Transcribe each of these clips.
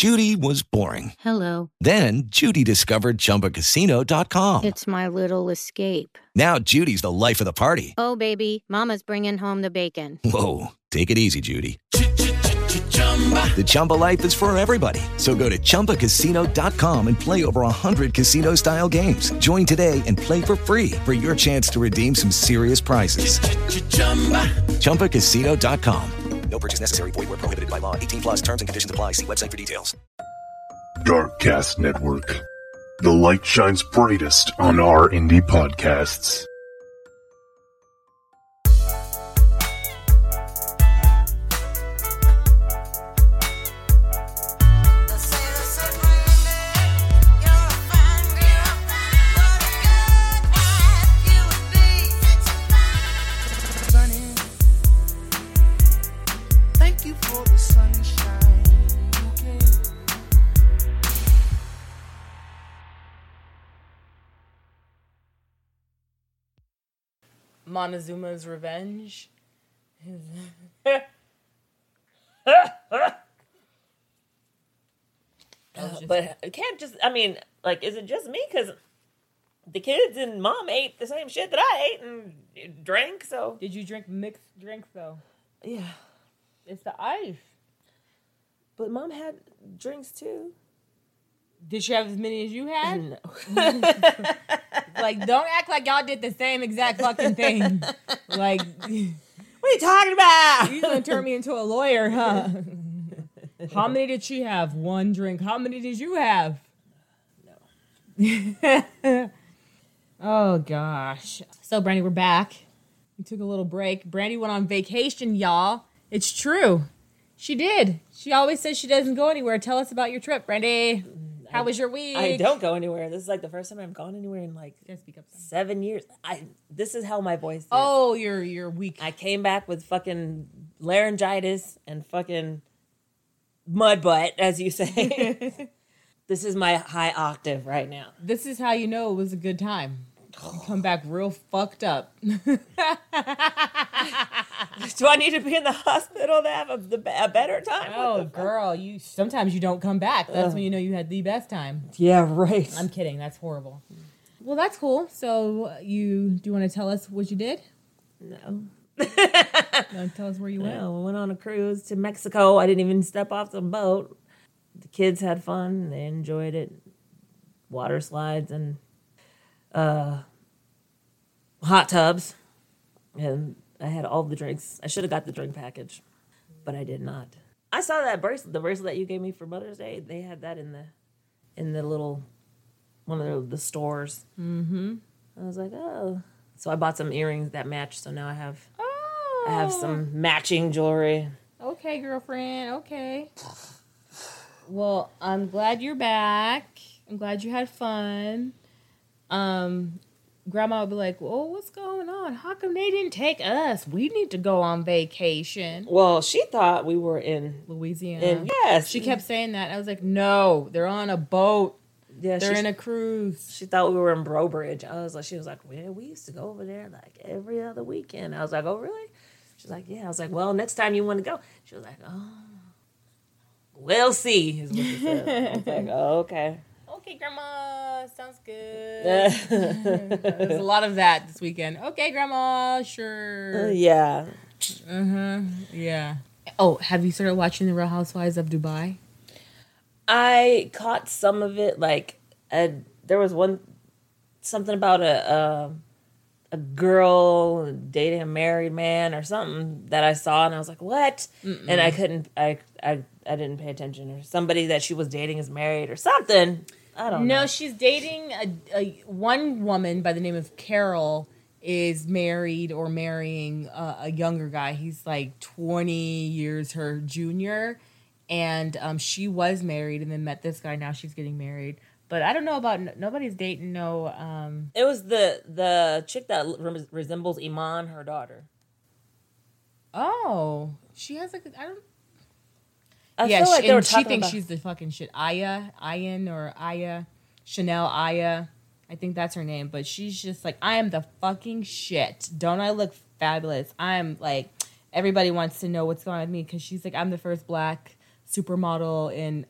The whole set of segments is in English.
Judy was boring. Hello. Then Judy discovered ChumbaCasino.com. It's my little escape. Now Judy's the life of the party. Oh, baby, mama's bringing home the bacon. Whoa, take it easy, Judy. The Chumba life is for everybody. So go to ChumbaCasino.com and play over 100 casino-style games. Join today and play for free for your chance to redeem some serious prizes. ChumbaCasino.com. No purchase necessary. Void where prohibited by law. 18 plus terms and conditions apply. See website for details. Darkcast Network. The light shines brightest on our indie podcasts. Montezuma's Revenge. But it can't just, I mean, like, is it just me? Because the kids and mom ate the same shit that I ate and drank, so. Did you drink mixed drinks, though? Yeah. It's the ice. But mom had drinks, too. Did she have as many as you had? No. Like, don't act like y'all did the same exact fucking thing. Like, what are you talking about? You're going to turn me into a lawyer, huh? How many did she have? One drink. How many did you have? No. Oh, gosh. So, Brandy, we're back. We took a little break. Brandy went on vacation, y'all. It's true. She did. She always says she doesn't go anywhere. Tell us about your trip, Brandy. How was your week? I don't go anywhere. This is like the first time I've gone anywhere in like 7 years. This is how my voice is. Oh, you're weak. I came back with fucking laryngitis and fucking mud butt, as you say. This is my high octave right now. This is how you know it was a good time. You come back real fucked up. Do I need to be in the hospital to have a better time? Oh, girl, sometimes you don't come back. That's when you know you had the best time. Yeah, right. I'm kidding. That's horrible. Well, that's cool. So do you want to tell us what you did? No. Tell us where you went. No, I went on a cruise to Mexico. I didn't even step off the boat. The kids had fun. They enjoyed it. Water slides and hot tubs. And I had all the drinks. I should have got the drink package, but I did not. I saw that bracelet, the bracelet that you gave me for Mother's Day. They had that in the little one of the stores. Mm-hmm. I was like, oh. So I bought some earrings that match. So now I have some matching jewelry. Okay, girlfriend. Okay. Well, I'm glad you're back. I'm glad you had fun. Grandma would be like, "Oh, what's going on? How come they didn't take us? We need to go on vacation." Well, she thought we were in Louisiana. Yes. She kept saying that. I was like, "No, they're on a boat. Yeah, they're in a cruise." She thought we were in Brobridge. She was like, well, we used to go over there like every other weekend. I was like, oh, really? She's like, yeah. I was like, well, next time you want to go. She was like, oh, we'll see, is what she said. I was like, oh, okay. Okay, Grandma, sounds good. There's a lot of that this weekend. Okay, Grandma, sure. Yeah. Yeah. Oh, have you started watching The Real Housewives of Dubai? I caught some of it. Like, there was something about a girl dating a married man or something that I saw, and I was like, what? Mm-mm. And I didn't pay attention. Or somebody that she was dating is married or something. I don't know. No, she's dating one woman by the name of Carol is married or marrying a younger guy. He's like 20 years her junior. And she was married and then met this guy. Now she's getting married. But I don't know about nobody's dating. No. It was the chick that resembles Iman, her daughter. Oh, she has like I don't. I feel like they were talking she thinks about... she's the fucking shit. Chanel Aya. I think that's her name. But she's just like, I am the fucking shit. Don't I look fabulous? I'm like, everybody wants to know what's going on with me because she's like, I'm the first black supermodel in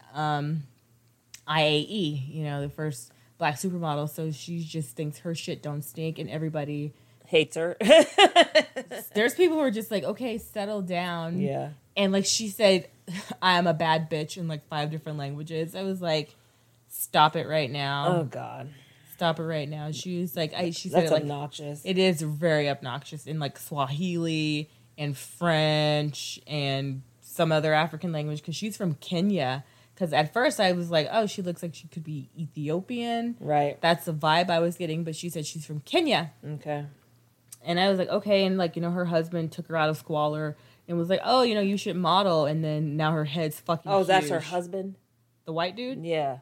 IAE, you know, the first black supermodel. So she just thinks her shit don't stink, and everybody hates her. There's people who are just like, okay, settle down. Yeah. And like she said, I am a bad bitch in like 5 different languages. I was like, stop it right now. Oh God. Stop it right now. She was like, she said That's it like obnoxious. It is very obnoxious in like Swahili and French and some other African language, because she's from Kenya. Because at first I was like, oh, she looks like she could be Ethiopian. Right. That's the vibe I was getting. But she said she's from Kenya. Okay. And I was like, okay. And like, you know, her husband took her out of Squalor and was like, oh, you know, you should model. And then now her head's fucking huge. That's her husband? The white dude? Yeah.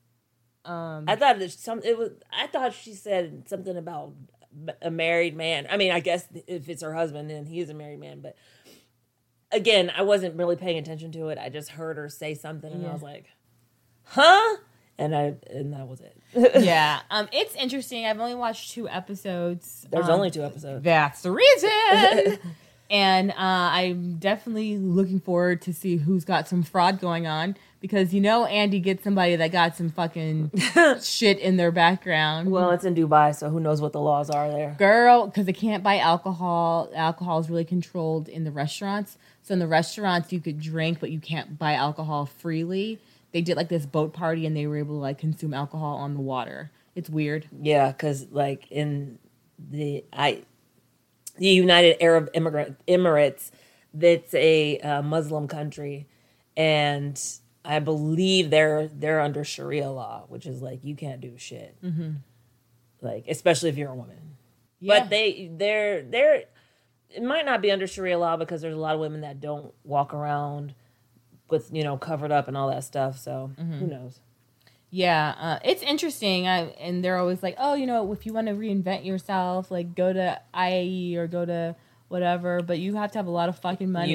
I thought she said something about a married man. I mean, I guess if it's her husband, then he is a married man. But again, I wasn't really paying attention to it. I just heard her say something, and I was like, "Huh?" And that was it. Yeah, it's interesting. I've only watched 2 episodes. There's only 2 episodes. That's the reason. And I'm definitely looking forward to see who's got some fraud going on, because you know Andy gets somebody that got some fucking shit in their background. Well, it's in Dubai, so who knows what the laws are there. Girl, because they can't buy alcohol. Alcohol is really controlled in the restaurants. So in the restaurants, you could drink, but you can't buy alcohol freely. They did like this boat party, and they were able to like consume alcohol on the water. It's weird. Yeah, because like in the United Arab Emirates, that's a Muslim country, and I believe they're under Sharia law, which is like you can't do shit, like especially if you're a woman. Yeah. But they're it might not be under Sharia law because there's a lot of women that don't walk around with, you know, covered up and all that stuff. So who knows? Yeah, it's interesting. And they're always like, oh, you know, if you want to reinvent yourself, like go to IAE or go to whatever, but you have to have a lot of fucking money.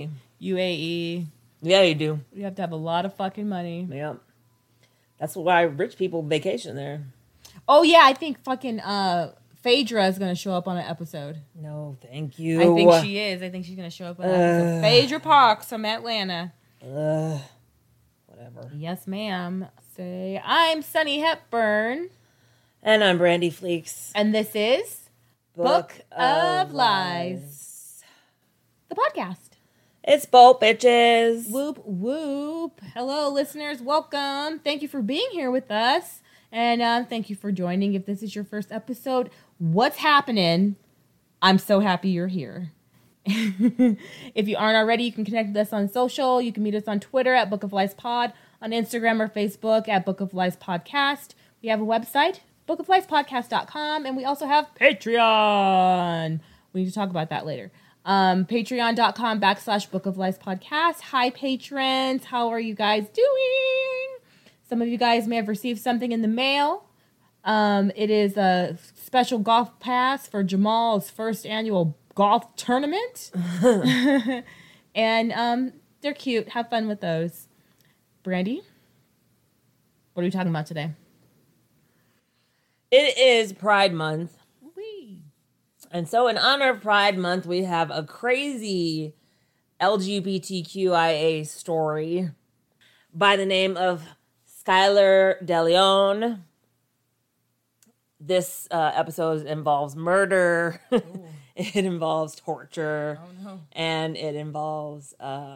UAE. Yeah, you do. You have to have a lot of fucking money. Yep. That's why rich people vacation there. Oh, yeah, I think fucking Phaedra is going to show up on an episode. No, thank you. I think she is. I think she's going to show up on an episode. Phaedra Parks from Atlanta. Whatever. Yes, ma'am. Say, I'm Sunny Hepburn. And I'm Brandy Fleeks. And this is Book of Lies. The podcast. It's boat, bitches. Whoop, whoop. Hello, listeners. Welcome. Thank you for being here with us. And thank you for joining. If this is your first episode, what's happening? I'm so happy you're here. If you aren't already, you can connect with us on social. You can meet us on Twitter at Book of Lies Pod, on Instagram or Facebook at Book of Lies Podcast. We have a website, bookofliespodcast.com, and we also have Patreon. We need to talk about that later. Patreon.com/Book of Lies Podcast. Hi, patrons. How are you guys doing? Some of you guys may have received something in the mail. It is a special golf pass for Jamal's first annual golf tournament. And they're cute. Have fun with those. Brandy, what are we talking about today? It is Pride Month. Wee. And so in honor of Pride Month, we have a crazy LGBTQIA story by the name of Skylar DeLeon. This episode involves murder. It involves torture. Oh, no. And it involves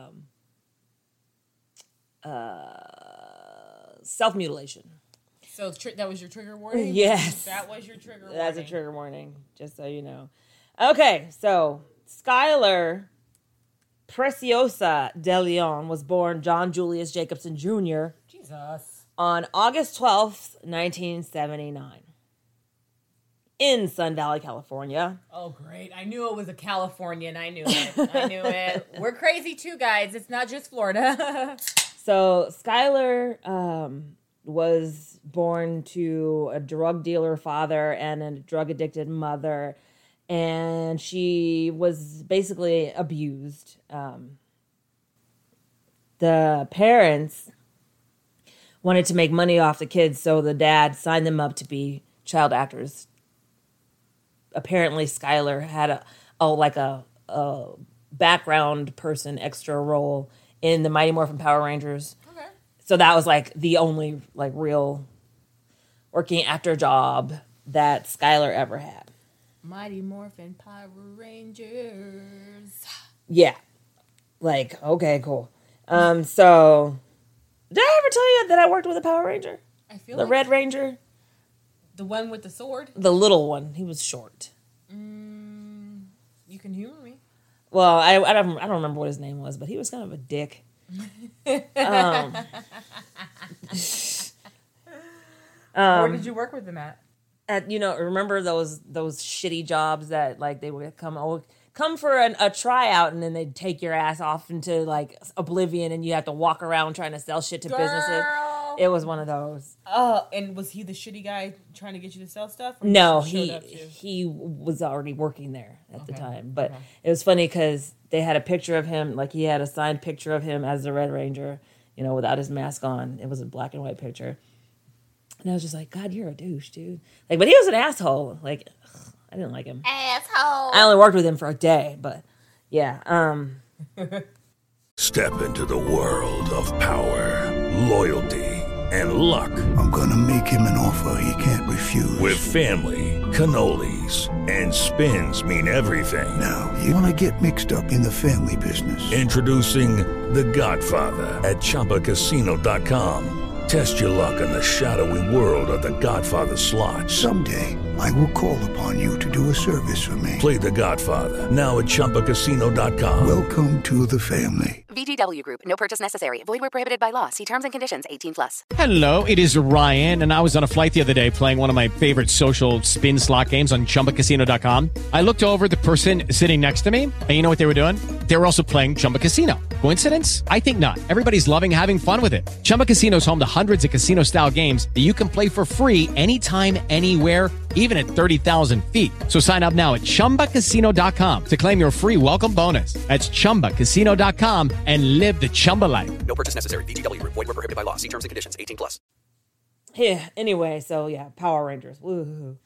self-mutilation. So that was your trigger warning? Yes. That was your trigger warning. That's a trigger warning, just so you know. Okay, so Skylar Preciosa DeLeon was born John Julius Jacobson Jr. Jesus. On August 12th, 1979. In Sun Valley, California. Oh, great. I knew it was a Californian. I knew it. We're crazy too, guys. It's not just Florida. So Skylar was born to a drug dealer father and a drug addicted mother, and she was basically abused. The parents wanted to make money off the kids, so the dad signed them up to be child actors. Apparently, Skylar had a background person extra role in the Mighty Morphin Power Rangers. Okay. So that was like the only like real working actor job that Skylar ever had. Mighty Morphin Power Rangers. Yeah. Like, okay, cool. So did I ever tell you that I worked with a Power Ranger? I feel the like Red Ranger? the one with the sword. The little one. He was short. You can humor me. Well, I don't remember what his name was, but he was kind of a dick. Where did you work with him at? Remember those shitty jobs that like they would come for a tryout and then they'd take your ass off into like oblivion and you have to walk around trying to sell shit to businesses. It was one of those. Oh, and was he the shitty guy trying to get you to sell stuff? Or No, showed up too? he was already working there at the time. But it was funny because they had a picture of him, like he had a signed picture of him as the Red Ranger, without his mask on. It was a black and white picture. And I was just like, God, you're a douche, dude. Like, but he was an asshole. Like, I didn't like him. Asshole. I only worked with him for a day, but yeah. Step into the world of power, loyalty, and luck. I'm gonna make him an offer he can't refuse. With family, cannolis, and spins mean everything. Now, you wanna get mixed up in the family business. Introducing The Godfather at ChumbaCasino.com. Test your luck in the shadowy world of The Godfather slot. Someday, I will call upon you to do a service for me. Play The Godfather, now at ChumbaCasino.com. Welcome to the family. VGW Group. No purchase necessary. Void where prohibited by law. See terms and conditions. 18+. Hello, it is Ryan, and I was on a flight the other day playing one of my favorite social spin slot games on ChumbaCasino.com. I looked over at the person sitting next to me, and you know what they were doing? They were also playing Chumba Casino. Coincidence? I think not. Everybody's loving having fun with it. Chumba Casino is home to hundreds of casino-style games that you can play for free anytime, anywhere, even at 30,000 feet. So sign up now at ChumbaCasino.com to claim your free welcome bonus. That's ChumbaCasino.com and live the Chumba life. No purchase necessary. VGW Group. Void where prohibited by law. See terms and conditions. 18+. Yeah, anyway, so yeah, Power Rangers. Woo-hoo.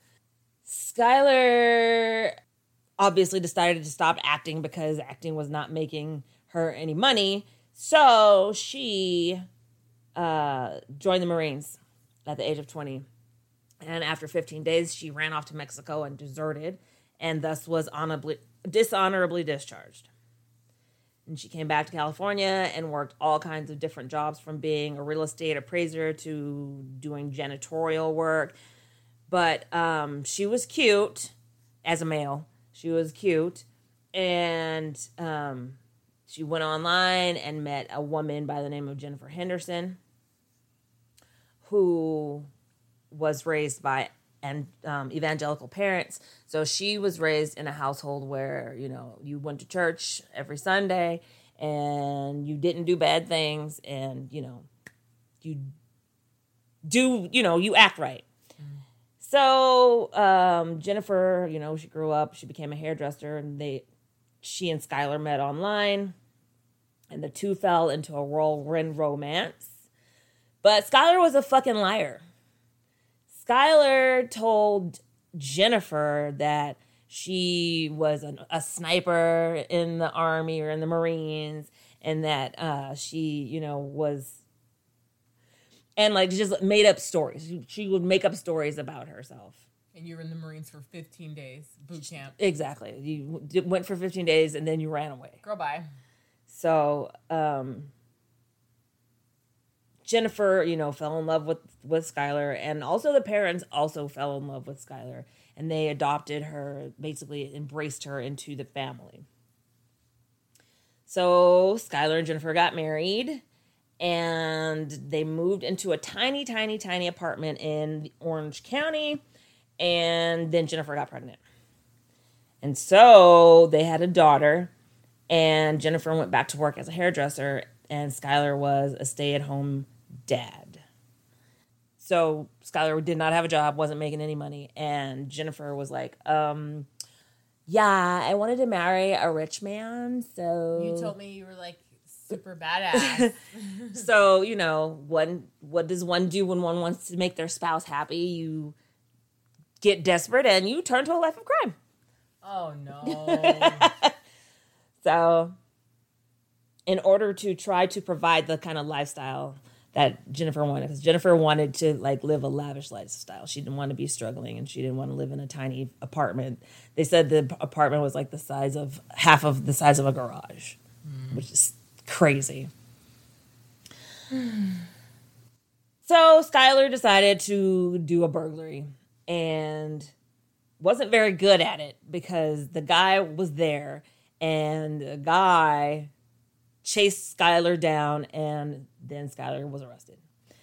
Skylar obviously decided to stop acting because acting was not making her any money. So she joined the Marines at the age of 20. And after 15 days, she ran off to Mexico and deserted, and thus was dishonorably discharged. And she came back to California and worked all kinds of different jobs, from being a real estate appraiser to doing janitorial work. But she was cute as a male. She was cute. And she went online and met a woman by the name of Jennifer Henderson, who was raised by evangelical parents. So she was raised in a household where, you went to church every Sunday and you didn't do bad things, and, you act right. So Jennifer, she grew up, she became a hairdresser, and she and Skylar met online, and the two fell into a whirlwind romance. But Skylar was a fucking liar. Skylar told Jennifer that she was a sniper in the Army or in the Marines, and that she, was, and like just made up stories. She would make up stories about herself. And you were in the Marines for 15 days, boot camp. Exactly. You went for 15 days and then you ran away. Girl, bye. So, Jennifer, fell in love with Skylar, and also the parents also fell in love with Skylar, and they adopted her, basically embraced her into the family. So Skylar and Jennifer got married, and they moved into a tiny, tiny, tiny apartment in Orange County, and then Jennifer got pregnant. And so they had a daughter, and Jennifer went back to work as a hairdresser, and Skylar was a stay-at-home dad. So Skylar did not have a job, wasn't making any money, and Jennifer was like, yeah, I wanted to marry a rich man, so... You told me you were, like, super badass. So, what does one do when one wants to make their spouse happy? You get desperate and you turn to a life of crime. Oh, no. So... in order to try to provide the kind of lifestyle that Jennifer wanted. Because Jennifer wanted to like live a lavish lifestyle. She didn't want to be struggling, and she didn't want to live in a tiny apartment. They said the apartment was like half of the size of a garage, which is crazy. So Skylar decided to do a burglary and wasn't very good at it because the guy was there and the guy chased Skylar down and then Skylar was arrested.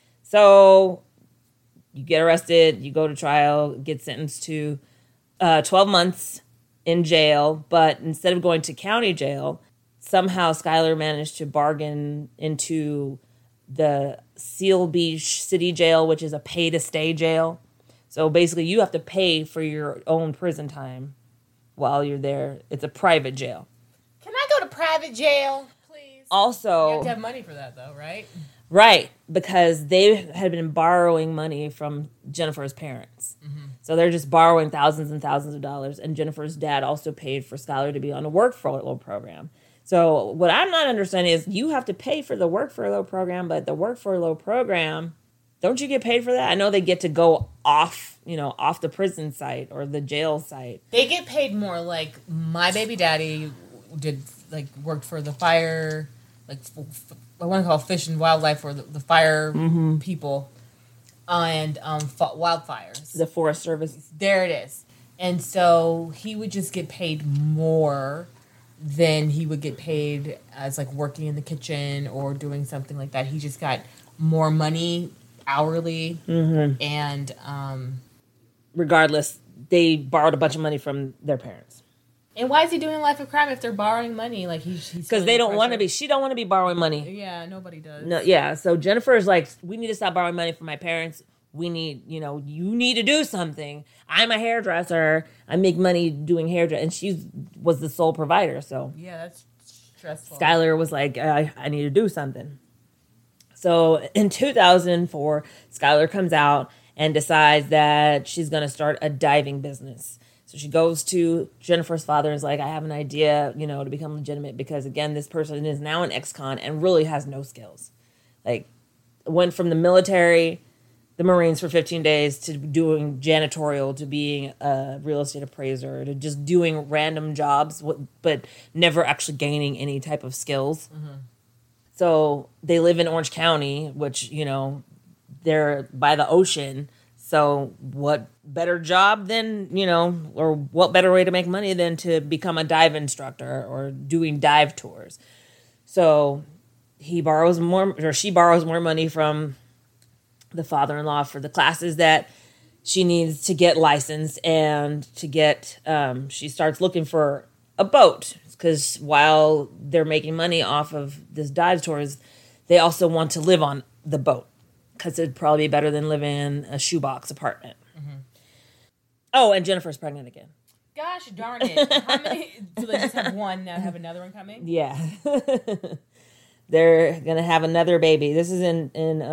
So you get arrested, you go to trial, get sentenced to 12 months in jail, but instead of going to county jail, somehow Skylar managed to bargain into the Seal Beach City Jail, which is a pay-to-stay jail. So basically, you have to pay for your own prison time while you're there. It's a private jail. Can I go to private jail, please? Also, you have to have money for that, though, right? Right, because they had been borrowing money from Jennifer's parents. Mm-hmm. So they're just borrowing thousands and thousands of dollars. And Jennifer's dad also paid for Skylar to be on a work furlough program. So what I'm not understanding is you have to pay for the work furlough program, but the work furlough program, don't you get paid for that? I know they get to go off the prison site or the jail site. They get paid more. Like my baby daddy worked for the fire, I want to call Fish and Wildlife or the fire people and wildfires. The Forest Service. There it is. And so he would just get paid more than he would get paid as like working in the kitchen or doing something like that. He just got more money hourly. Mm-hmm. And regardless, they borrowed a bunch of money from their parents. And why is he doing life of crime if they're borrowing money? Like he's because they don't want to be. She don't want to be borrowing money. Yeah, nobody does. No, yeah. So Jennifer is like, we need to stop borrowing money from my parents. We need, you need to do something. I'm a hairdresser. I make money doing hairdressing, and she was the sole provider. So yeah, that's stressful. Skylar was like, I need to do something. So in 2004, Skylar comes out and decides that she's going to start a diving business. So she goes to Jennifer's father and is like, I have an idea, to become legitimate because, again, this person is now an ex-con and really has no skills. Like, went from the military, the Marines for 15 days to doing janitorial, to being a real estate appraiser, to just doing random jobs, but never actually gaining any type of skills. Mm-hmm. So they live in Orange County, which, they're by the ocean. So what better job than, or what better way to make money than to become a dive instructor or doing dive tours? So she borrows more money from the father-in-law for the classes that she needs to get licensed and to get, she starts looking for a boat because while they're making money off of this dive tours, they also want to live on the boat because it'd probably be better than living in a shoebox apartment. Mm-hmm. Oh, and Jennifer's pregnant again. Gosh darn it. How many? Do they just have one now have another one coming? Yeah. They're going to have another baby. This is in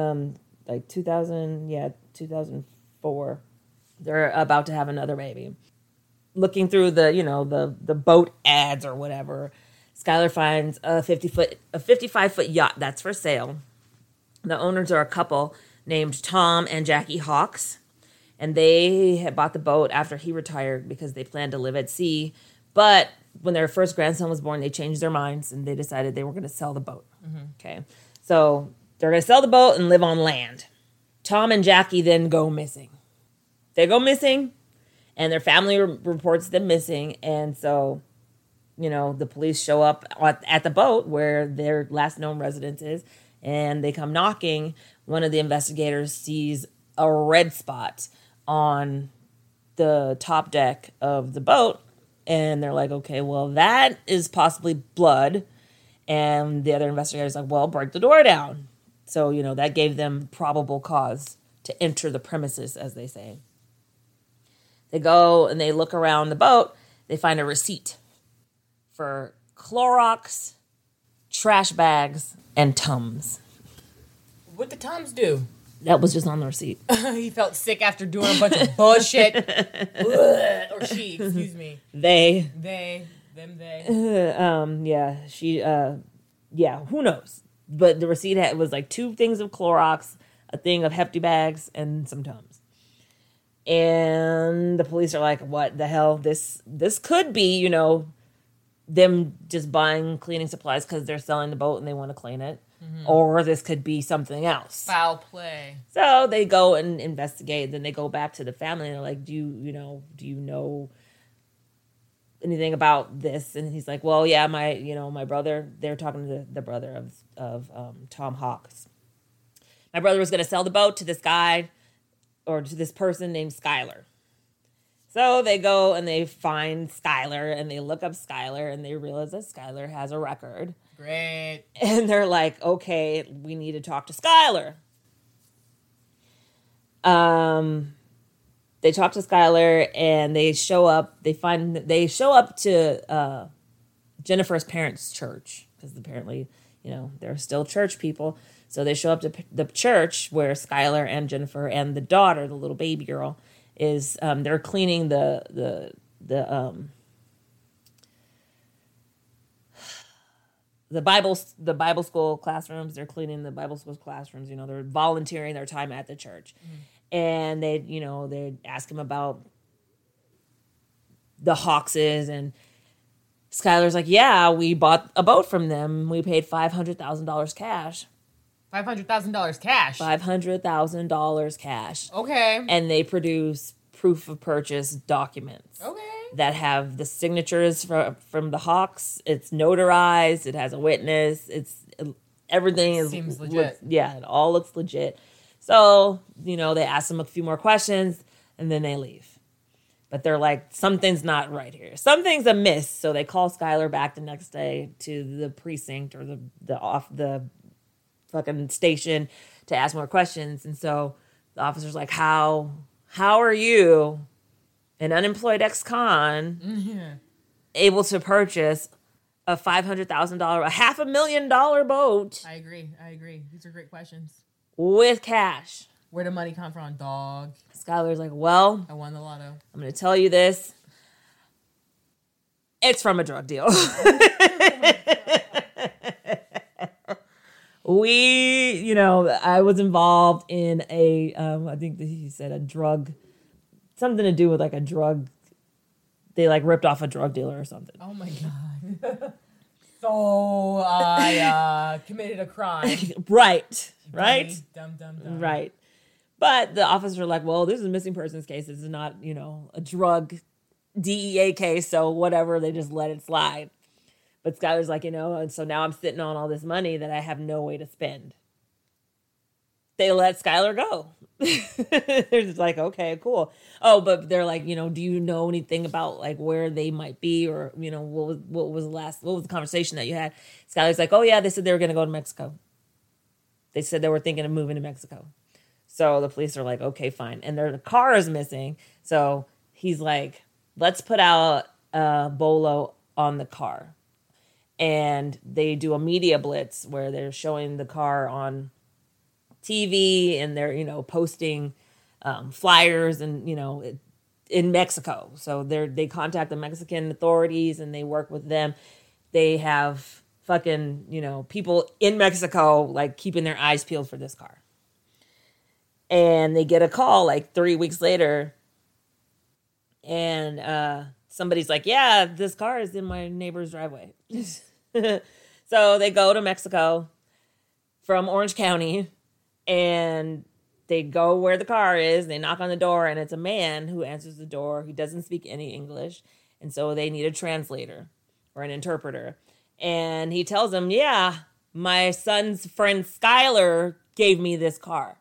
2004. They're about to have another baby. Looking through the boat ads or whatever, Skylar finds a 55-foot yacht that's for sale. The owners are a couple named Tom and Jackie Hawks, and they had bought the boat after he retired because they planned to live at sea. But when their first grandson was born, they changed their minds and they decided they were going to sell the boat. Mm-hmm. Okay, so they're going to sell the boat and live on land. Tom and Jackie then go missing. They go missing, and their family reports them missing, and so, the police show up at the boat where their last known residence is, and they come knocking. One of the investigators sees a red spot on the top deck of the boat, and they're like, okay, well, that is possibly blood. And the other investigator's like, well, break the door down. So, that gave them probable cause to enter the premises, as they say. They go and they look around the boat. They find a receipt for Clorox, trash bags, and Tums. What did Tums do? That was just on the receipt. He felt sick after doing a bunch of bullshit. Or she, excuse me. They. They. Them, they. Yeah, she yeah, who knows? But the receipt was like 2 things of Clorox, a thing of Hefty bags, and some Tums. And the police are like, what the hell? This could be, you know, them just buying cleaning supplies because they're selling the boat and they want to clean it. Mm-hmm. Or this could be something else. Foul play. So they go and investigate. Then they go back to the family and they're like, do you know anything about this? And he's like, well, yeah, my brother, they're talking to the brother of Tom Hawks. My brother was going to sell the boat to this guy or to this person named Skylar. So they go and they find Skylar and they look up Skylar and they realize that Skylar has a record. Great. And they're like, okay, we need to talk to Skylar. They talk to Skylar and they show up. They show up to Jennifer's parents' church because apparently, you know, they're still church people. So they show up to the church where Skylar and Jennifer and the daughter, the little baby girl, is. They're cleaning the Bible school classrooms. They're cleaning the Bible school classrooms. You know, they're volunteering their time at the church. Mm-hmm. And they ask him about the Hawkses, and Skylar's like, yeah, we bought a boat from them. We paid $500,000 cash. $500,000 cash? $500,000 cash. Okay. And they produce proof of purchase documents. Okay. That have the signatures from the Hawks. It's notarized. It has a witness. Everything seems legit. Yeah, it all looks legit. So, you know, they ask them a few more questions and then they leave. But they're like, something's not right here. Something's amiss. So they call Skylar back the next day to the precinct or the fucking station to ask more questions. And so the officer's like, how are you, an unemployed ex-con, able to purchase a $500,000, a $500,000 boat? I agree. These are great questions. With cash. Where did money come from, dog? Skylar's like, well, I won the lotto. I'm going to tell you this. It's from a drug deal. I was involved in I think he said a drug, something to do with like a drug. They like ripped off a drug dealer or something. Oh my God. So I committed a crime. Right. Dumb. Right. But the officers are like, well, this is a missing persons case. This is not, a drug DEA case. So whatever, they just let it slide. But Skylar's like, and so now I'm sitting on all this money that I have no way to spend. They let Skylar go. They're just like, okay, cool. Oh, but they're like, do you know anything about like where they might be, or what was the conversation that you had? Skylar's like, oh yeah, they said they were going to go to Mexico. They said they were thinking of moving to Mexico. So the police are like, okay, fine. And their car is missing. So he's like, let's put out a bolo on the car. And they do a media blitz where they're showing the car on TV and they're, posting flyers and, in Mexico. So they contact the Mexican authorities and they work with them. They have fucking, people in Mexico, like keeping their eyes peeled for this car. And they get a call like 3 weeks later. And somebody's like, yeah, this car is in my neighbor's driveway. So they go to Mexico from Orange County and they go where the car is. They knock on the door and it's a man who answers the door. He doesn't speak any English. And so they need a translator or an interpreter. And he tells them, yeah, my son's friend Skylar gave me this car.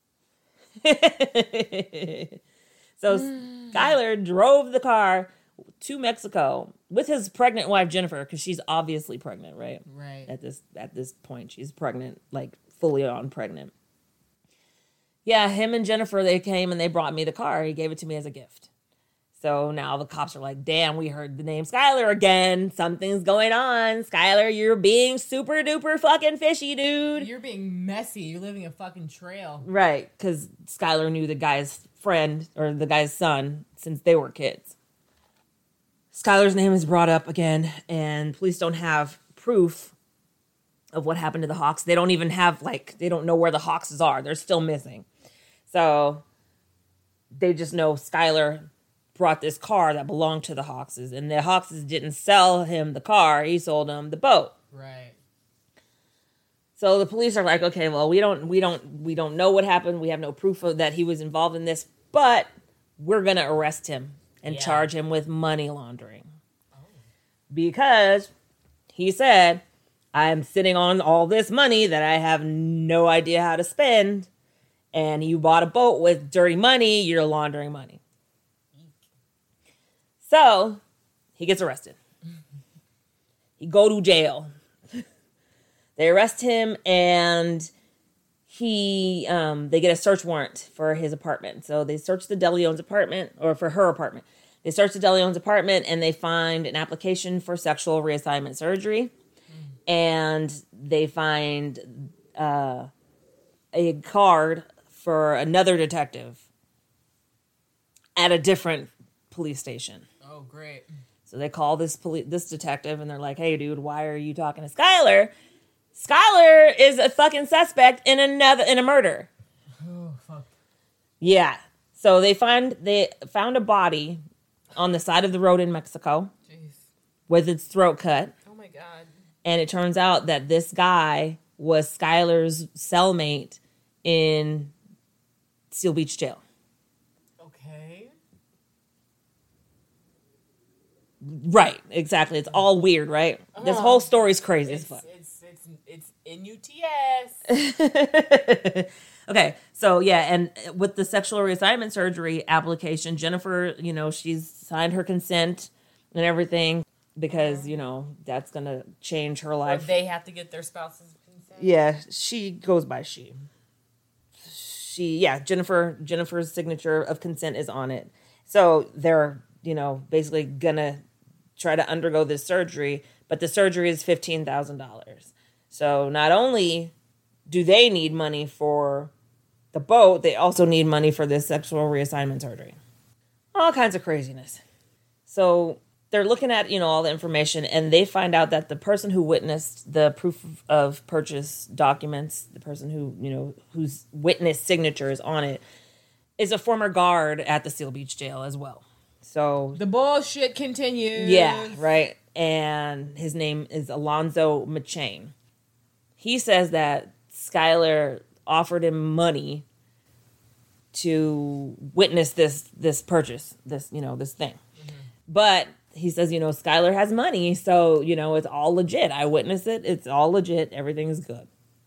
So Skylar drove the car to Mexico with his pregnant wife, Jennifer, because she's obviously pregnant, right? Right. At this point, she's pregnant, like fully on pregnant. Yeah, him and Jennifer, they came and they brought me the car. He gave it to me as a gift. So now the cops are like, damn, we heard the name Skylar again. Something's going on. Skylar, you're being super duper fucking fishy, dude. You're being messy. You're living a fucking trail. Right, because Skylar knew the guy's friend or the guy's son since they were kids. Skylar's name is brought up again, and police don't have proof of what happened to the Hawks. They don't even have, like, they don't know where the Hawks are. They're still missing. So they just know Skylar brought this car that belonged to the Hawkses, and the Hawkses didn't sell him the car. He sold him the boat. Right. So the police are like, okay, well, we don't know what happened. We have no proof of that he was involved in this, but we're going to arrest him and charge him with money laundering. Because he said, I'm sitting on all this money that I have no idea how to spend, and you bought a boat with dirty money, you're laundering money. So he gets arrested. He go to jail. They arrest him, and they get a search warrant for his apartment. So they search the DeLeon's apartment, or for her apartment. They search the DeLeon's apartment, and they find an application for sexual reassignment surgery. And they find a card for another detective at a different police station. Oh, great. So they call this detective, and they're like, hey, dude, why are you talking to Skylar? Skylar is a fucking suspect in a murder. Oh, fuck. Yeah. So they found a body on the side of the road in Mexico. Jeez. With its throat cut. Oh, my God. And it turns out that this guy was Skylar's cellmate in Seal Beach Jail. Okay. Right, exactly. It's all weird, right? This whole story's crazy as fuck. It's NUTS. Okay, so yeah, and with the sexual reassignment surgery application, Jennifer, she's signed her consent and everything because, that's going to change her life. Or they have to get their spouse's consent? Yeah, she goes by she. Jennifer's signature of consent is on it. So they're, basically going to try to undergo this surgery, but the surgery is $15,000. So not only do they need money for the boat, they also need money for this sexual reassignment surgery. All kinds of craziness. So they're looking at, all the information, and they find out that the person who witnessed the proof of purchase documents, the person who, whose witness signature is on it, is a former guard at the Seal Beach Jail as well. So the bullshit continues. Yeah, right. And his name is Alonzo McChain. He says that Skylar offered him money to witness this purchase, this thing. Mm-hmm. But he says, Skylar has money, so, it's all legit. I witnessed it. It's all legit. Everything is good.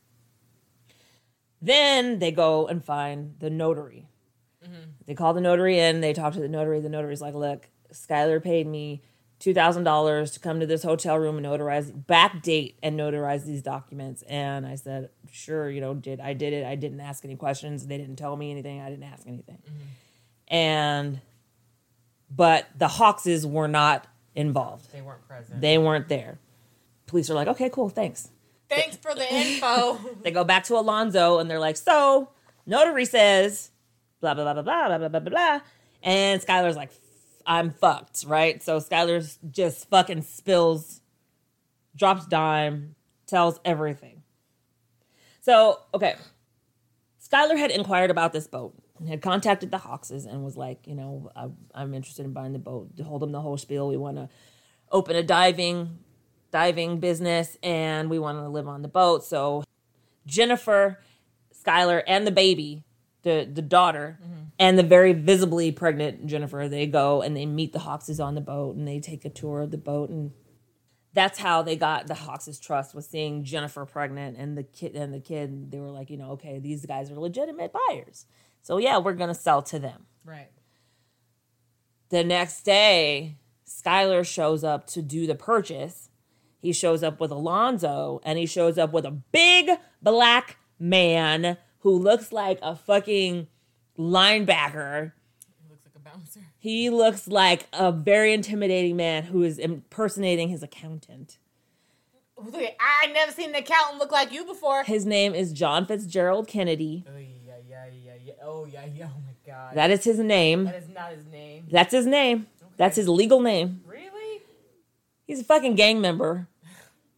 Then they go and find the notary. Mm-hmm. They call the notary in. They talk to the notary. The notary's like, look, Skylar paid me $2,000 to come to this hotel room and backdate and notarize these documents. And I said, sure, I did it. I didn't ask any questions. They didn't tell me anything. I didn't ask anything. Mm-hmm. But the Hawkses were not involved. They weren't present. They weren't there. Police are like, okay, cool, thanks. Thanks for the info. They go back to Alonzo and they're like, so, notary says, blah, blah, blah, blah, blah, blah, blah, blah, blah. And Skylar's like, I'm fucked, right? So Skylar just fucking spills, drops dime, tells everything. So, okay. Skylar had inquired about this boat and had contacted the Hawkses and was like, I'm interested in buying the boat. Told them the whole spiel. We want to open a diving business and we want to live on the boat. So Jennifer, Skylar, and the baby, the daughter, mm-hmm. and the very visibly pregnant Jennifer, they go and they meet the Hawkses on the boat and they take a tour of the boat, and that's how they got the Hawkses' trust, was seeing Jennifer pregnant and the kid. They were like, okay, these guys are legitimate buyers, so yeah, we're gonna sell to them. Right. The next day, Skylar shows up to do the purchase. He shows up with Alonzo, and he shows up with a big black man who looks like a fucking linebacker. He looks like a bouncer. He looks like a very intimidating man who is impersonating his accountant. I never seen an accountant look like you before. His name is John Fitzgerald Kennedy. Oh, yeah. Oh, my God. That is his name. That is not his name. That's his name. Okay. That's his legal name. Really? He's a fucking gang member.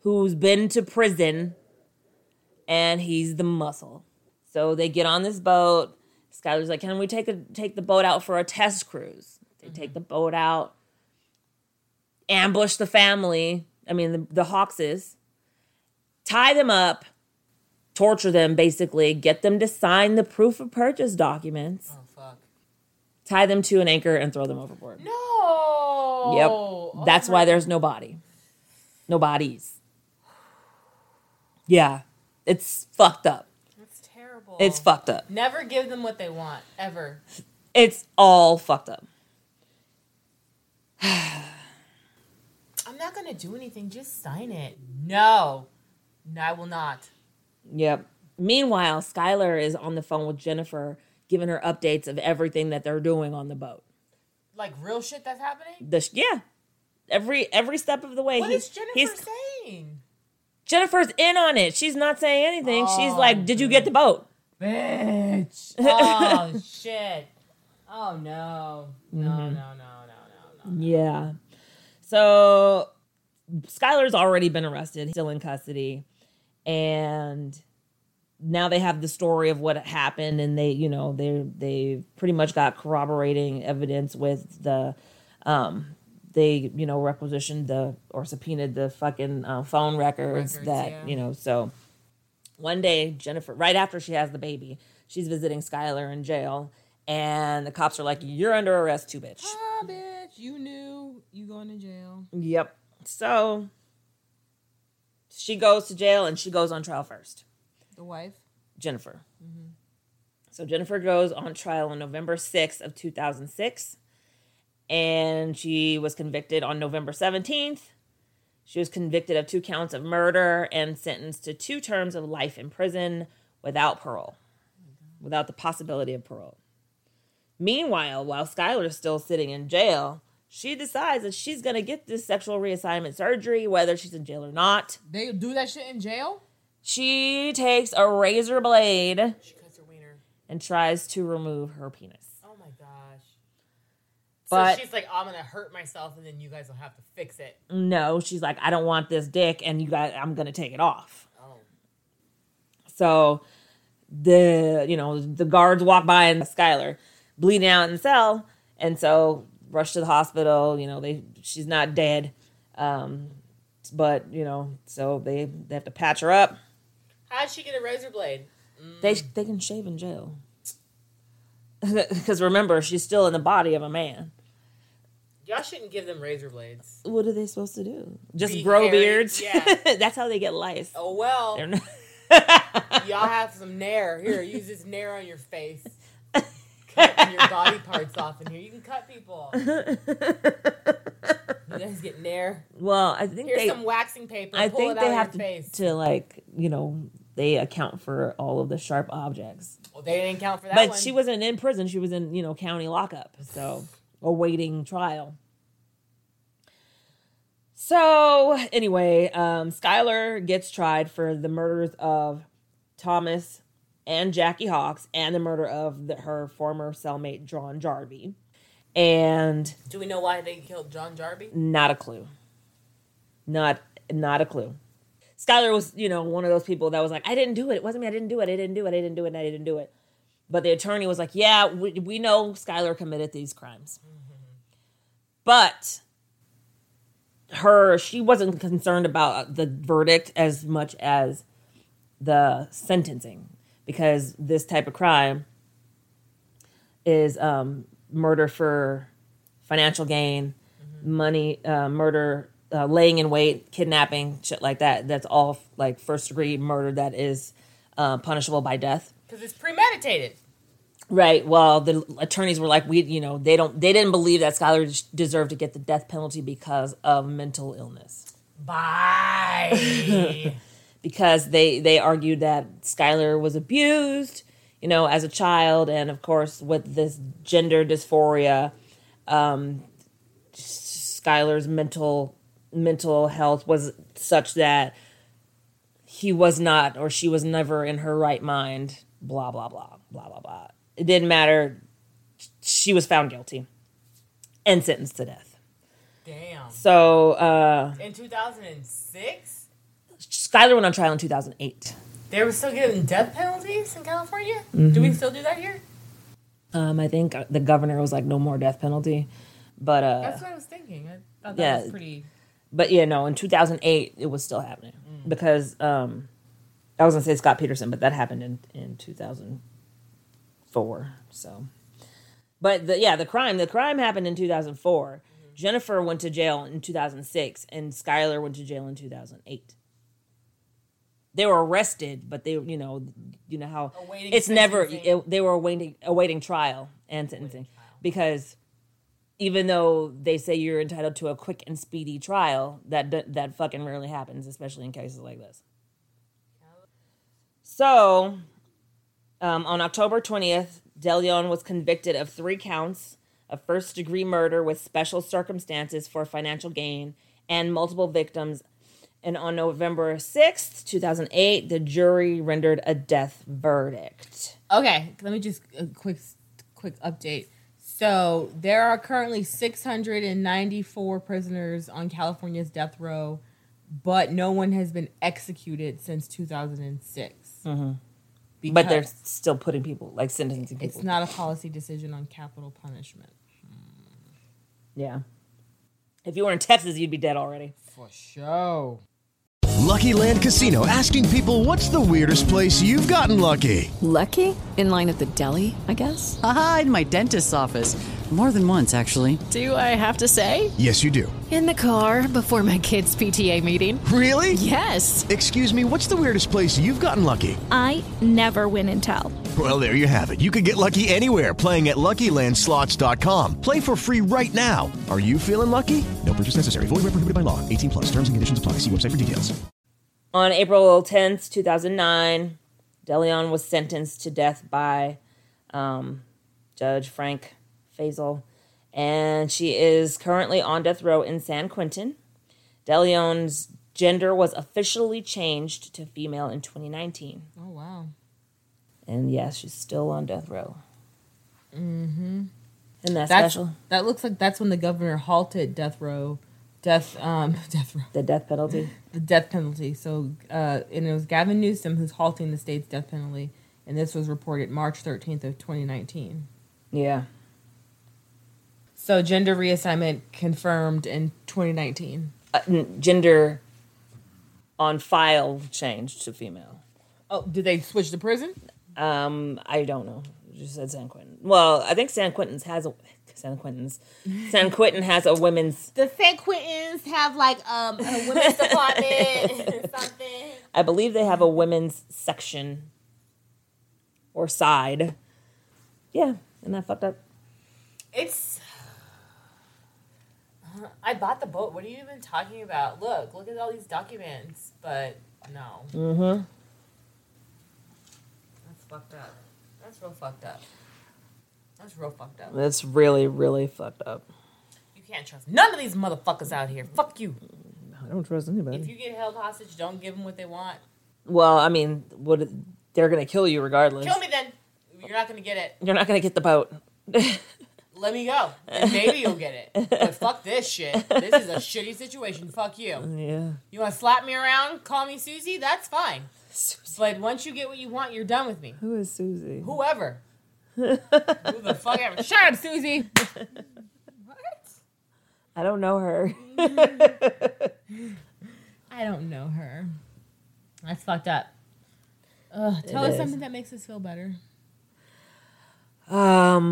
who's been to prison, and he's the muscle. So they get on this boat. Skyler's like, can we take the boat out for a test cruise? They take the boat out, ambush the family, the Hawkses, tie them up, torture them basically, get them to sign the proof of purchase documents. Oh, fuck. Tie them to an anchor and throw them overboard. No! Yep. That's why there's no body. No bodies. Yeah. It's fucked up. That's terrible. It's fucked up. Never give them what they want, ever. It's all fucked up. I'm not going to do anything. Just sign it. No, I will not. Yep. Meanwhile, Skylar is on the phone with Jennifer, giving her updates of everything that they're doing on the boat. Like real shit that's happening? Yeah. Every step of the way. What is Jennifer saying? Jennifer's in on it. She's not saying anything. She's like, did you get the boat? Bitch. Oh, shit. Oh, no. No. Yeah. So Skylar's already been arrested, still in custody, and now they have the story of what happened, and they pretty much got corroborating evidence with the they requisitioned or subpoenaed the fucking phone records that yeah. So one day Jennifer, right after she has the baby, she's visiting Skylar in jail, and the cops are like, "You're under arrest too, bitch." Ah, bitch. You knew you going to jail. Yep. So she goes to jail and she goes on trial first. The wife? Jennifer. Mm-hmm. So Jennifer goes on trial on November 6th of 2006. And she was convicted on November 17th. She was convicted of 2 counts of murder and sentenced to 2 terms of life in prison without parole. Without the possibility of parole. Meanwhile, while Skylar is still sitting in jail, she decides that she's going to get this sexual reassignment surgery, whether she's in jail or not. They do that shit in jail? She takes a razor blade. She cuts her wiener. And tries to remove her penis. Oh my gosh. But so she's like, I'm going to hurt myself and then you guys will have to fix it. No, she's like, I don't want this dick and I'm going to take it off. Oh. So the guards walk by and Skylar bleeding out in the cell, and so rush to the hospital. She's not dead, but so they have to patch her up. How'd she get a razor blade? They can shave in jail because remember, she's still in the body of a man. Y'all shouldn't give them razor blades. What are they supposed to do? Just grow beards? Yeah, that's how they get lice. Oh well. Y'all have some nair. Here, use this nair on your face. Cutting your body parts off in here. You can cut people. You guys get nair. Well, I think here's some waxing paper. I think they have to they account for all of the sharp objects. Well, they didn't count for that. But she wasn't in prison. She was in county lockup, so awaiting trial. So anyway, Skylar gets tried for the murders of Thomas and Jackie Hawks, and the murder of her former cellmate, John Jarvie. And do we know why they killed John Jarvie? Not a clue. Not a clue. Skylar was, one of those people that was like, I didn't do it. It wasn't me. I didn't do it. But the attorney was like, yeah, we know Skylar committed these crimes. Mm-hmm. But she wasn't concerned about the verdict as much as the sentencing. Because this type of crime is murder for financial gain, money, murder, laying in wait, kidnapping, shit like that. That's all like first degree murder that is punishable by death. Because it's premeditated. Right. Well, the attorneys were like, they didn't believe that Skylar deserved to get the death penalty because of mental illness. Bye. Because they argued that Skylar was abused, as a child, and of course with this gender dysphoria, Skylar's mental health was such that he was not, or she was never in her right mind. Blah blah blah blah blah blah. It didn't matter. She was found guilty and sentenced to death. Damn. So in 2006. Skyler went on trial in 2008. They were still getting death penalties in California? Mm-hmm. Do we still do that here? I think the governor was like, no more death penalty. But that's what I was thinking. I thought that was pretty... But yeah, no, in 2008, it was still happening. Because, I was going to say Scott Peterson, but that happened in 2004. So, but the crime happened in 2004. Jennifer went to jail in 2006, and Skyler went to jail in 2008. They were arrested, but they, you know how awaiting it's never. They were awaiting trial and sentencing because even though they say you're entitled to a quick and speedy trial, that fucking rarely happens, especially in cases like this. So, on October 20th, DeLeon was convicted of 3 counts of first-degree murder with special circumstances for financial gain and multiple victims. And on November 6th, 2008, the jury rendered a death verdict. Okay, let me just a quick update. So there are currently 694 prisoners on California's death row, but no one has been executed since 2006. Mm-hmm. But they're still putting people, like sentencing people. It's not a policy decision on capital punishment. Yeah. If you were in Texas, you'd be dead already. For sure. Lucky Land Casino, asking people, what's the weirdest place you've gotten lucky? Lucky? In line at the deli, I guess? Aha, in my dentist's office. More than once, actually. Do I have to say? Yes, you do. In the car before my kids' PTA meeting. Really? Yes. Excuse me, what's the weirdest place you've gotten lucky? I never win and tell. Well, there you have it. You can get lucky anywhere, playing at LuckyLandSlots.com. Play for free right now. Are you feeling lucky? No purchase necessary. Void where prohibited by law. 18+. Terms and conditions apply. See website for details. On April 10th, 2009, DeLeon was sentenced to death by Judge Frank Faisal, and she is currently on death row in San Quentin. DeLeon's gender was officially changed to female in 2019. Oh, wow. And yes, she's still on death row. Mm-hmm. And that's special. That looks like that's when the governor halted death row. Death row. The death penalty? The death penalty. So, and it was Gavin Newsom who's halting the state's death penalty. And this was reported March 13th of 2019. Yeah. So, gender reassignment confirmed in 2019. Gender on file changed to female. Oh, did they switch to prison? I don't know. It just said San Quentin. Well, I think San Quentin has a women's... The San Quentins have like a women's department or something. I believe they have a women's section or side. Yeah, isn't that fucked up? It's... I bought the boat. What are you even talking about? Look at all these documents. But no. Mm-hmm. That's fucked up. That's real fucked up. That's real fucked up. That's really, really fucked up. You can't trust none of these motherfuckers out here. Fuck you. I don't trust anybody. If you get held hostage, don't give them what they want. Well, I mean, they're going to kill you regardless. Kill me then. You're not going to get it. You're not going to get the boat. Let me go. And maybe you'll get it. But fuck this shit. This is a shitty situation. Fuck you. Yeah. You want to slap me around, call me Susie? That's fine. Susie. But once you get what you want, you're done with me. Who is Susie? Whoever. Who the fuck ever. Shut up, Susie. What? I don't know her. I don't know her. That's fucked up. Tell us something that makes us feel better. Tell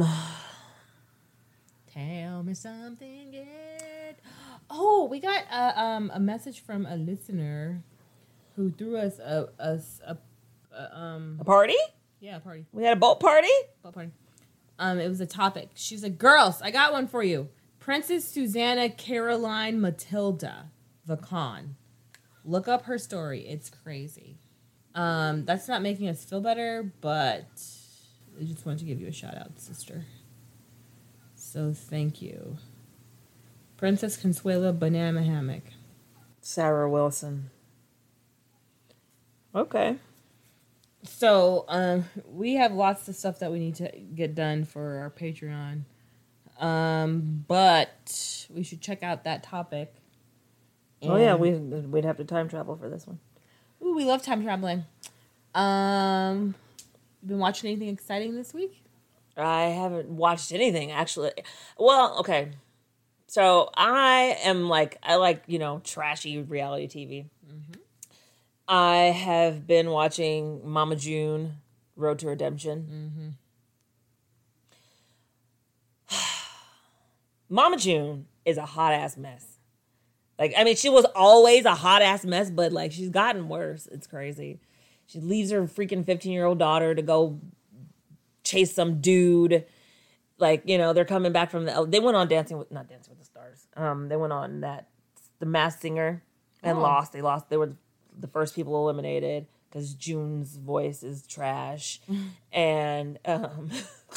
me something good. Oh, we got a message from a listener who threw us a party? Yeah, a party. We had a boat party? Boat party. It was a topic. She was like, girls, I got one for you. Princess Susanna Caroline Matilda Vacan. Look up her story. It's crazy. That's not making us feel better, but I just wanted to give you a shout out, sister. So thank you. Princess Consuela Banana Hammock. Sarah Wilson. Okay. So, we have lots of stuff that we need to get done for our Patreon. But we should check out that topic. Oh yeah, we'd have to time travel for this one. we love time traveling. You been watching anything exciting this week? I haven't watched anything, actually. Well, okay. So I like, trashy reality TV. Mm-hmm. I have been watching Mama June, Road to Redemption. Mm-hmm. Mama June is a hot-ass mess. Like, I mean, she was always a hot-ass mess, but, like, she's gotten worse. It's crazy. She leaves her freaking 15-year-old daughter to go chase some dude. Like, they're coming back from they went on not Dancing with the Stars. They went on The Masked Singer and lost. They lost. They were the first people eliminated because June's voice is trash. And then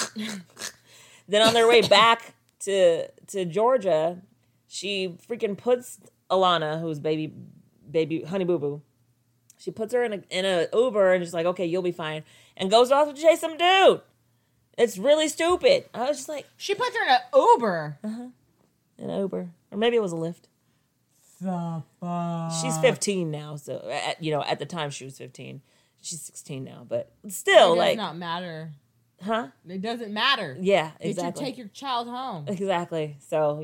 on their way back to Georgia, she freaking puts Alana, who's baby Honey Boo Boo. She puts her in a Uber and just like, okay, you'll be fine, and goes off to chase some dude. It's really stupid. I was just like, she puts her in an Uber. In an Uber, or maybe it was a Lyft. The fuck? She's 15 now, so at the time she was 15. She's 16 now, but still, it does not matter. Huh? It doesn't matter. Yeah, exactly. You should take your child home. Exactly. So,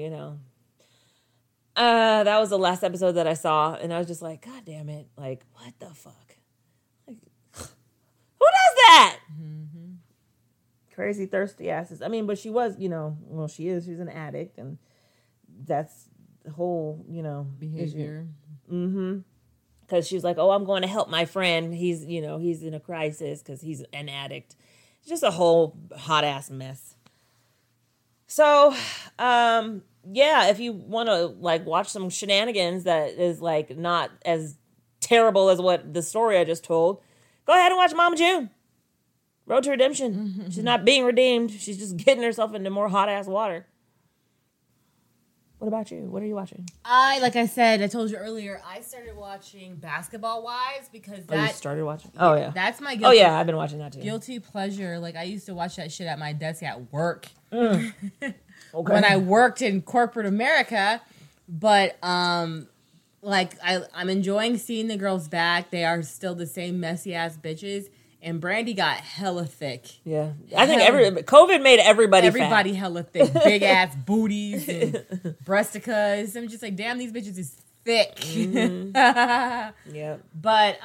that was the last episode that I saw, and I was just like, God damn it. Like, what the fuck? Like, who does that? Mm-hmm. Crazy, thirsty asses. I mean, but she was, she's an addict, and that's the whole, behavior. Mm-hmm. Because she was like, oh, I'm going to help my friend. He's in a crisis because he's an addict. It's just a whole hot-ass mess. So, if you want to like watch some shenanigans that is like not as terrible as what the story I just told, go ahead and watch Mama June, Road to Redemption. Mm-hmm. She's not being redeemed. She's just getting herself into more hot ass water. What about you? What are you watching? Like I said, I told you earlier, I started watching Basketball Wives because you started watching? Oh yeah, that's my guilty. Oh yeah, I've been watching that too. Guilty pleasure. Like I used to watch that shit at my desk at work. Okay. When I worked in corporate America, but I'm enjoying seeing the girls back. They are still the same messy ass bitches. And Brandy got hella thick. Yeah. I think COVID made everybody fat. Hella thick. Big ass booties and breasticas. I'm just like, damn, these bitches is thick. Mm-hmm. Yep. But,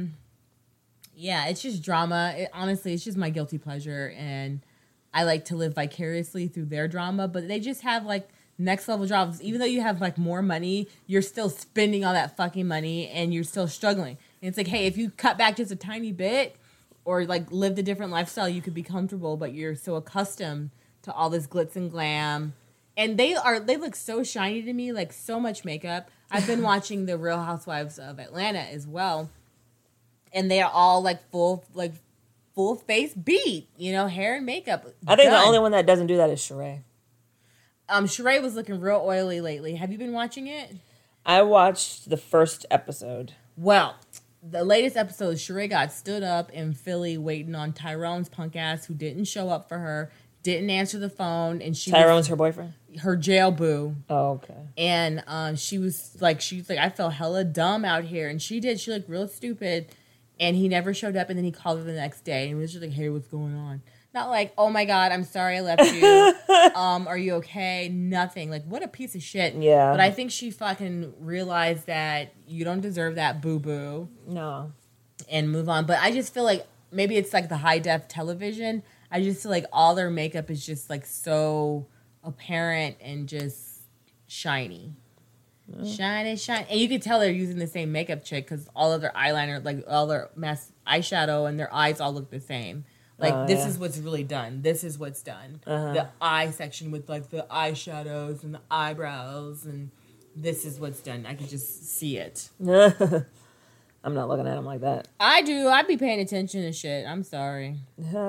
it's just drama. Honestly, it's just my guilty pleasure. And I like to live vicariously through their drama. But they just have, like, next level jobs. Even though you have, like, more money, you're still spending all that fucking money and you're still struggling. And it's like, hey, if you cut back just a tiny bit, or like lived a different lifestyle, you could be comfortable, but you're so accustomed to all this glitz and glam. And they look so shiny to me, like so much makeup. I've been watching The Real Housewives of Atlanta as well. And they are all like full face beat, hair and makeup. I think the only one that doesn't do that is Sheree. Sheree was looking real oily lately. Have you been watching it? I watched the first episode. Well, the latest episode, Sheree got stood up in Philly waiting on Tyrone's punk ass who didn't show up for her, didn't answer the phone, and Tyrone's her boyfriend? Her jail boo. Oh, okay. And she's like, I felt hella dumb out here. And she looked real stupid. And he never showed up, and then he called her the next day and he was just like, hey, what's going on? Not like, oh my God, I'm sorry I left you. Are you okay? Nothing. Like, what a piece of shit. Yeah. But I think she fucking realized that you don't deserve that boo-boo. No. And move on. But I just feel like maybe it's like the high-def television. I just feel like all their makeup is just like so apparent and just shiny. Shiny. And you can tell they're using the same makeup chick because all of their eyeliner, like all their eyeshadow and their eyes all look the same. Like, this is what's really done. This is what's done. The eye section with, like, the eyeshadows and the eyebrows, and this is what's done. I can just see it. I'm not looking at them like that. I do. I be paying attention to shit. I'm sorry.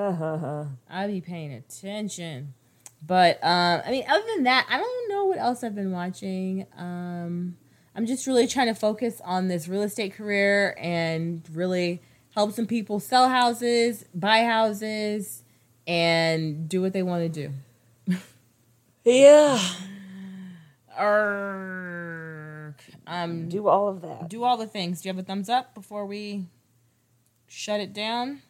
I be paying attention. But, other than that, I don't know what else I've been watching. I'm just really trying to focus on this real estate career and really help some people sell houses, buy houses, and do what they want to do. Yeah. Network. Do all of that. Do all the things. Do you have a thumbs up before we shut it down?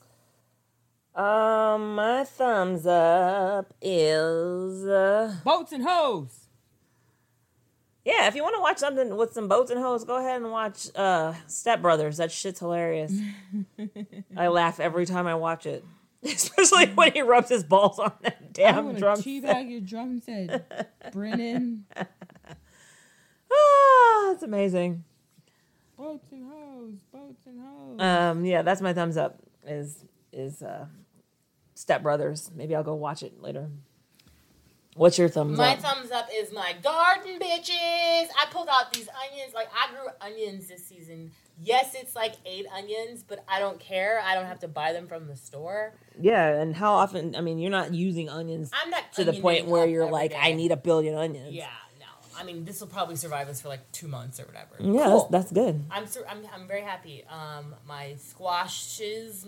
My thumbs up is Boats and Hoes. Yeah, if you want to watch something with some boats and hoes, go ahead and watch Step Brothers. That shit's hilarious. I laugh every time I watch it. Especially when he rubs his balls on that damn drum set. Teabag your drum set, Brennan. It's amazing. Boats and hoes, boats and hoes. Yeah, that's my thumbs up. Is Step Brothers. Maybe I'll go watch it later. What's your thumbs up? My thumbs up is my garden, bitches. I pulled out these onions. Like, I grew onions this season. Yes, it's like 8 onions, but I don't care. I don't have to buy them from the store. Yeah, and how often? I mean, you're not using onions I'm not to the point where you're like, day. I need 1 billion onions. Yeah, no. I mean, this will probably survive us for like 2 months or whatever. Yeah, cool. that's good. I'm very happy. My squashes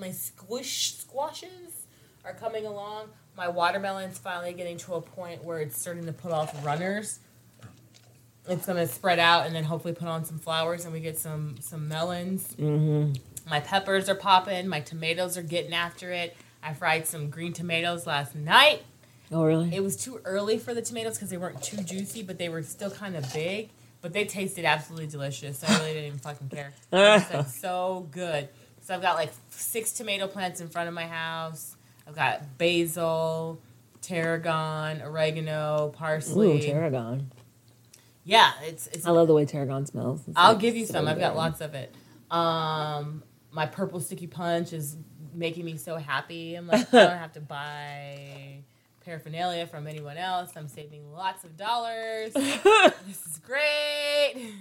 are coming along. My watermelon's finally getting to a point where it's starting to put off runners. It's going to spread out and then hopefully put on some flowers and we get some melons. Mm-hmm. My peppers are popping. My tomatoes are getting after it. I fried some green tomatoes last night. Oh, really? It was too early for the tomatoes because they weren't too juicy, but they were still kind of big. But they tasted absolutely delicious. So I really didn't even fucking care. It was like so good. So I've got like 6 tomato plants in front of my house. I've got basil, tarragon, oregano, parsley. Ooh, tarragon. Yeah, it's. I love the way tarragon smells. I'll give you some. I've got lots of it. My purple sticky punch is making me so happy. I'm like, I don't have to buy paraphernalia from anyone else. I'm saving lots of dollars. This is great.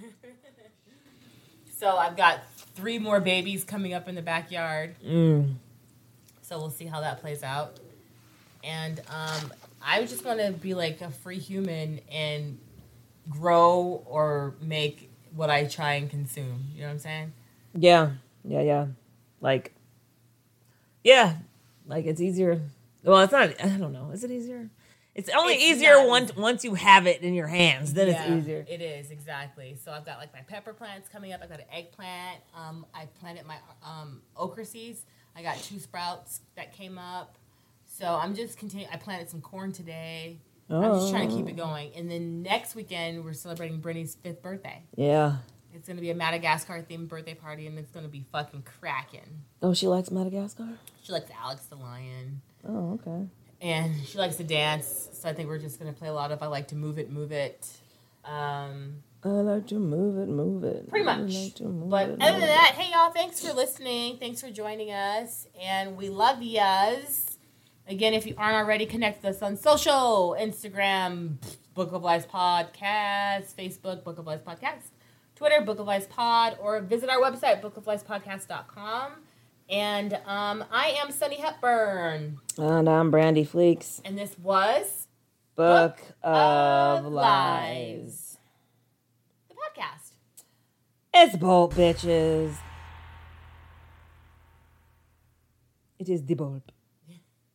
So I've got 3 more babies coming up in the backyard. So we'll see how that plays out. And I just want to be like a free human and grow or make what I try and consume. You know what I'm saying? Yeah. Like it's easier. Well, it's not. I don't know. Is it easier? It's only easier once you have it in your hands. Then it's easier. It is, exactly. So I've got like my pepper plants coming up. I've got an eggplant. I planted my okra seeds. I got 2 sprouts that came up. So I'm just continuing. I planted some corn today. I'm just trying to keep it going. And then next weekend, we're celebrating Brittany's 5th birthday. Yeah. It's going to be a Madagascar-themed birthday party, and it's going to be fucking cracking. Oh, she likes Madagascar? She likes Alex the Lion. Oh, okay. And she likes to dance, so I think we're just going to play a lot of I Like to Move It, Move It. I like to move it. Pretty much. But other than that, hey, y'all, thanks for listening. Thanks for joining us, and we love yas. Again, if you aren't already, connect with us on social, Instagram, Book of Lies Podcast, Facebook, Book of Lies Podcast, Twitter, Book of Lies Pod, or visit our website, bookofliespodcast.com. And I am Sunny Hepburn. And I'm Brandy Fleeks. And this was Book of Lies. The podcast. It's Bolt, bitches. It is the Bolt.